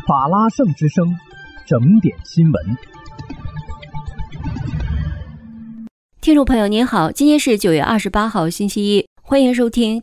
法拉盛之声，整点新闻。 听众朋友您好，今天是9月28号星期一，欢迎收听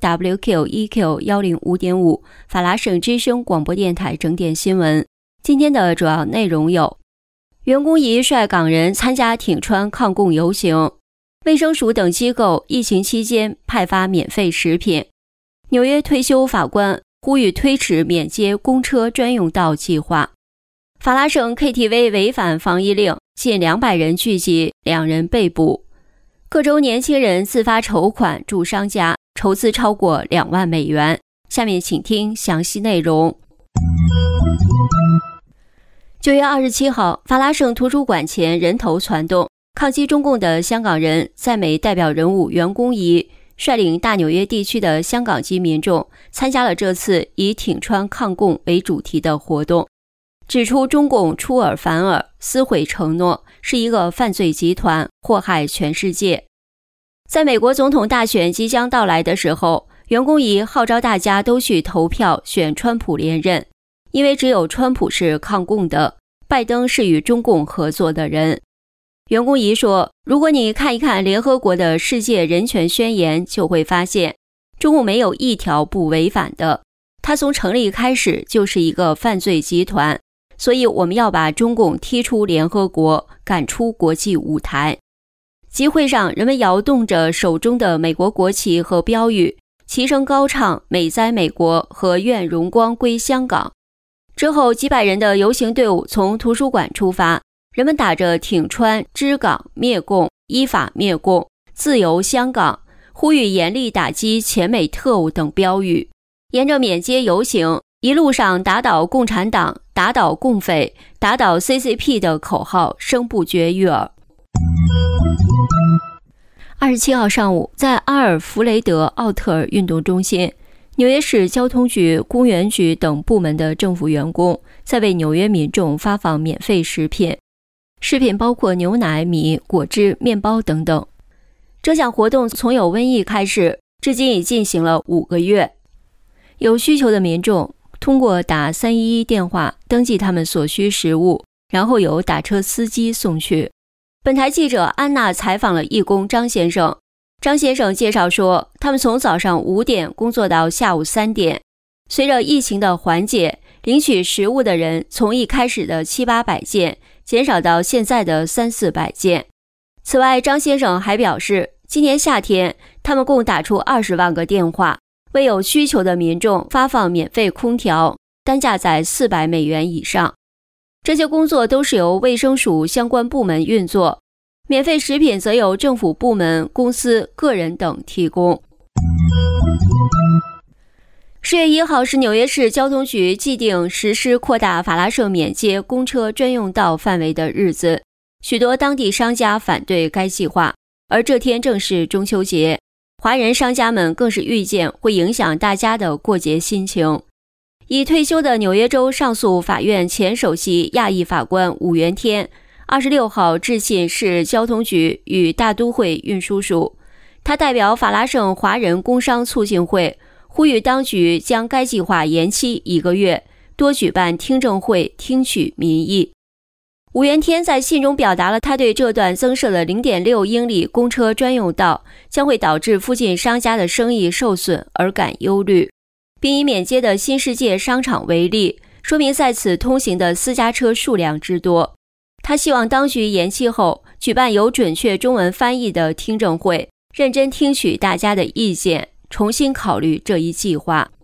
WQEQ105.5 法拉盛之声广播电台整点新闻。今天的主要内容有：袁弓夷率港人参加挺川抗共游行，卫生署等机构疫情期间派发免费食品，纽约退休法官呼吁推迟免接公车专用道计划，法拉盛 KTV 违反防疫令，近200人聚集，2人被捕。各州年轻人自发筹款助商家，筹资超过2万美元。下面请听详细内容。9月27号，法拉盛图书馆前人头攒动，抗击中共的香港人赞美代表人物袁弓夷，率领大纽约地区的香港籍民众参加了这次以挺川抗共为主题的活动，指出中共出尔反尔，撕毁承诺，是一个犯罪集团，祸害全世界。在美国总统大选即将到来的时候，袁弓夷号召大家都去投票选川普连任，因为只有川普是抗共的，拜登是与中共合作的人。袁弓夷说，如果你看一看联合国的世界人权宣言，就会发现中共没有一条不违反的，他从成立开始就是一个犯罪集团，所以我们要把中共踢出联合国，赶出国际舞台。集会上，人们摇动着手中的美国国旗和标语，齐声高唱美哉美国和愿荣光归香港。之后几百人的游行队伍从图书馆出发，人们打着挺川、支港、灭共、依法灭共、自由香港，呼吁严厉打击前美特务等标语，沿着缅街游行，一路上打倒共产党、打倒共匪、打倒 CCP 的口号声不绝于耳。27号上午，在阿尔弗雷德奥特尔运动中心，纽约市交通局、公园局等部门的政府员工在为纽约民众发放免费食品，食品包括牛奶、米、果汁、面包等等。这项活动从有瘟疫开始，至今已进行了5个月。有需求的民众通过打311电话登记他们所需食物，然后由打车司机送去。本台记者安娜采访了义工张先生，张先生介绍说，他们从早上5点工作到下午3点，随着疫情的缓解，领取食物的人从一开始的700-800件减少到现在的300-400件。此外，张先生还表示，今年夏天他们共打出20万个电话，为有需求的民众发放免费空调，单价在400美元以上。这些工作都是由卫生署相关部门运作，免费食品则由政府部门、公司、个人等提供。10月1号是纽约市交通局既定实施扩大法拉盛免接公车专用道范围的日子，许多当地商家反对该计划，而这天正是中秋节，华人商家们更是预见会影响大家的过节心情。已退休的纽约州上诉法院前首席亚裔法官伍元天26号致信市交通局与大都会运输署，他代表法拉盛华人工商促进会呼吁当局将该计划延期1个月，多举办听证会听取民意。伍元天在信中表达了他对这段增设的 0.6 英里公车专用道将会导致附近商家的生意受损而感忧虑，并以缅街的新世界商场为例，说明在此通行的私家车数量之多。他希望当局延期后举办有准确中文翻译的听证会，认真听取大家的意见，重新考虑这一计划。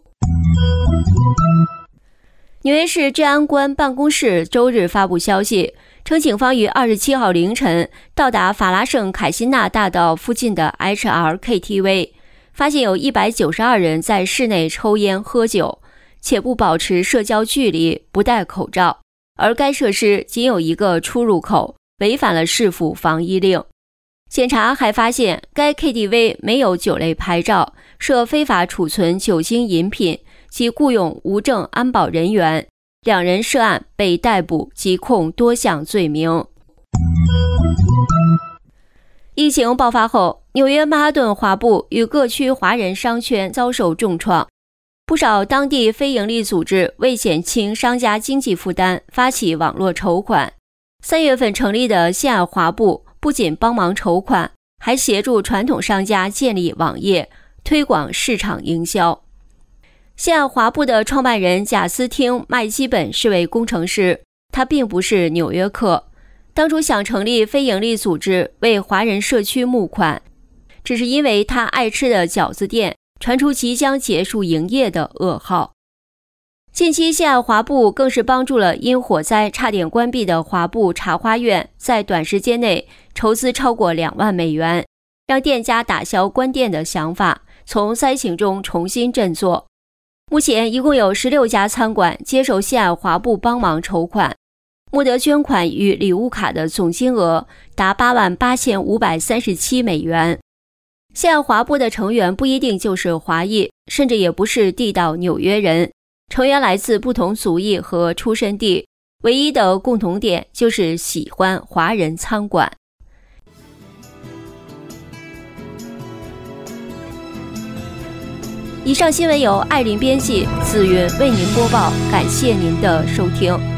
纽约市治安官办公室周日发布消息，称警方于27号凌晨到达法拉盛凯辛纳大道附近的 HRKTV，发现有192人在室内抽烟喝酒，且不保持社交距离，不戴口罩，而该设施仅有一个出入口，违反了市府防疫令。检查还发现该 KTV 没有酒类牌照，涉非法储存酒精饮品及雇用无证安保人员，2人涉案被逮捕及控多项罪名。疫情爆发后，纽约曼哈顿华埠与各区华人商圈遭受重创。 不少当地非营利组织为减轻商家经济负担，发起网络筹款。3月份成立的西岸华埠不仅帮忙筹款，还协助传统商家建立网页，推广市场营销。西岸华埠的创办人贾斯汀·麦基本是位工程师，他并不是纽约客。当初想成立非营利组织为华人社区募款，只是因为他爱吃的饺子店传出即将结束营业的噩耗。近期西岸华埠更是帮助了因火灾差点关闭的华埠茶花苑，在短时间内筹资超过2万美元，让店家打消关店的想法，从灾情中重新振作。目前一共有16家餐馆接受西岸华埠帮忙筹款，募得捐款与礼物卡的总金额达88537美元。西岸华埠的成员不一定就是华裔，甚至也不是地道纽约人，成员来自不同族裔和出身地，唯一的共同点就是喜欢华人餐馆。以上新闻由艾琳编辑，紫云为您播报，感谢您的收听。